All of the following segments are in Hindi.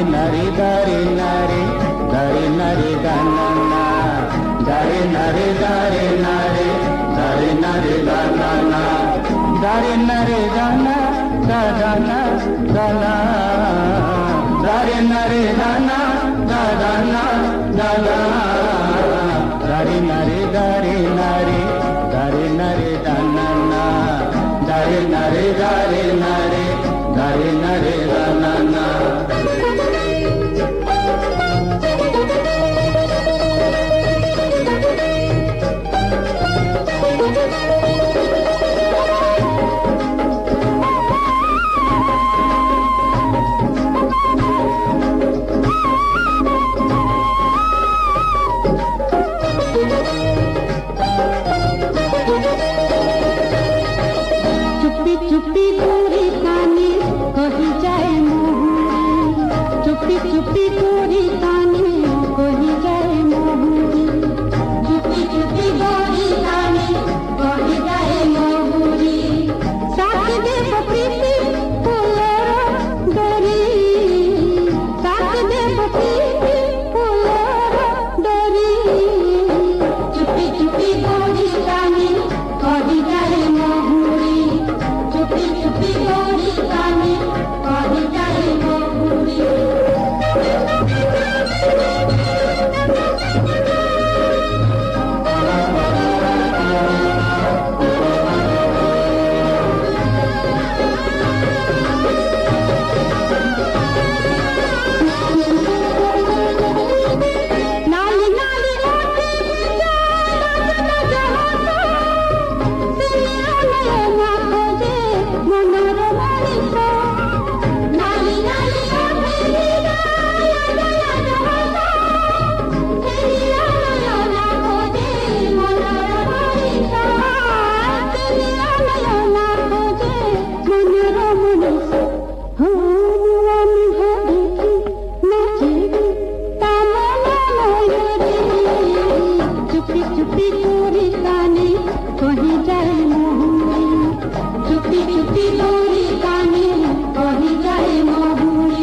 nari dari nari dari nari danana dari nari dari nari dari nari danana dari nari dana dadana dana dari nari dana dadana dana dari nari dari nari dari nari danana dari nari dari nari dari nari danana चुप्पी चुप्पी गोरी कानी कही जाए मोहूरी चुप्पी चुप्पी गोरी कानी कही जाए मोहूरी चुप्पी चुप्पी गोरी कानी कही जाए मोहूरी साथ दे प्रीति फूलर डोरी साथ दे प्रीति फूलर डोरी चुप्पी चुप्पी गोरी कानी कही जाए मोहूरी चुप्पी चुप्पी गोरी कानी कही जाए मोहूरी नाली नाली रोटी ना खोजे मनोर मनीष नाली नाली रोटी ना खोजे मनोर मनीष खोजे मनोर मनीष हो नुआनी हो देखी नाचेगी तामला मयूरी चुप्पी चुप्पी गोरी कानी कही जाए मोहूरी चुप्पी चुप्पी गोरी कानी कही जाए मोहूरी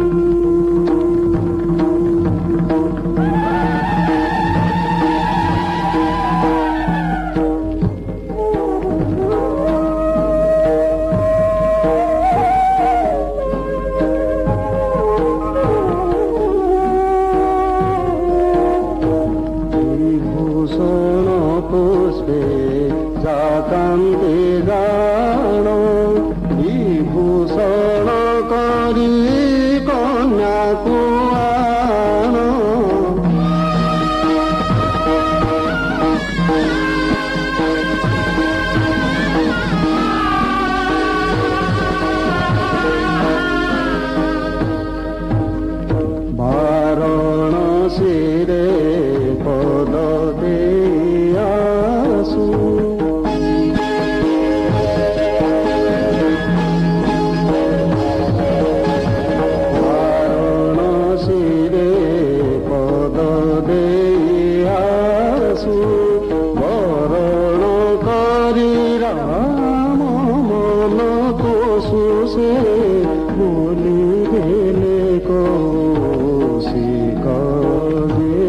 भूषण पुष्पे जाकान्ते गाण विभूषण करी कन्याको आण वाराणसीरे पद देई आसु वाराणसीरे पद देई आसु वरण करी राम मन कोसु से बोली देले कौशिक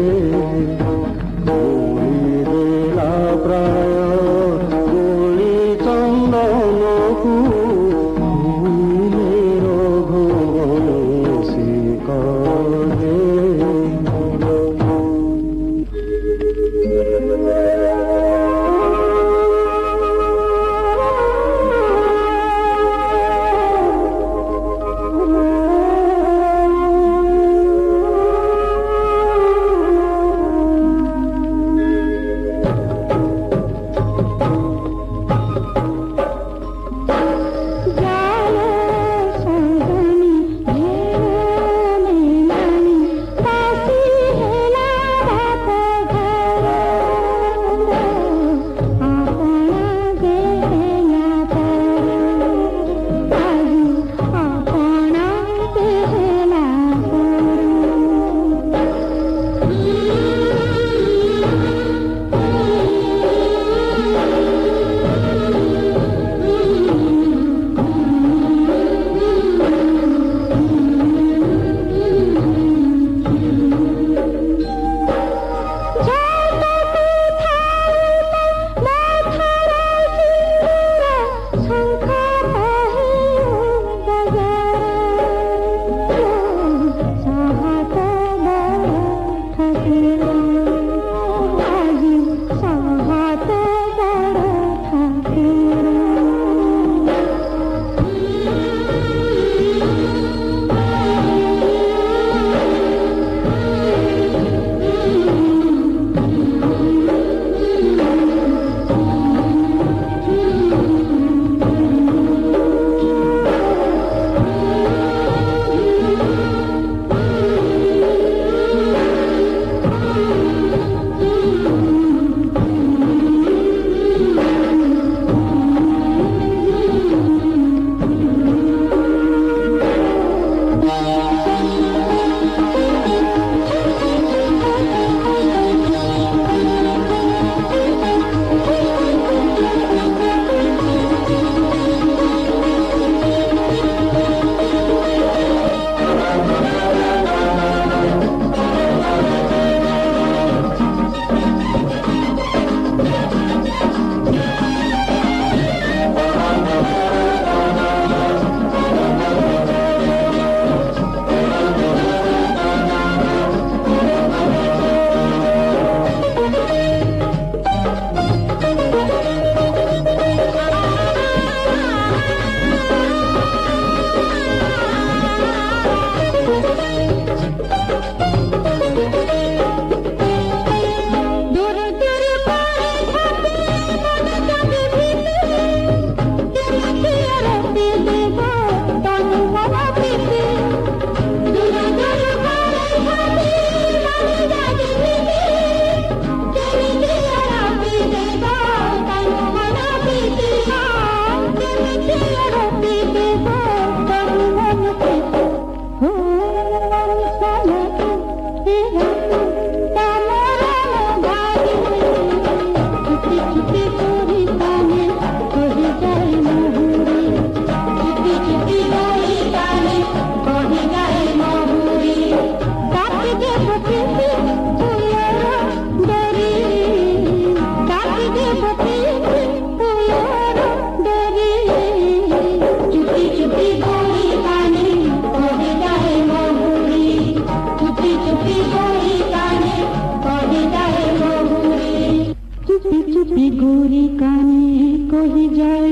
लोरी काने कही जाए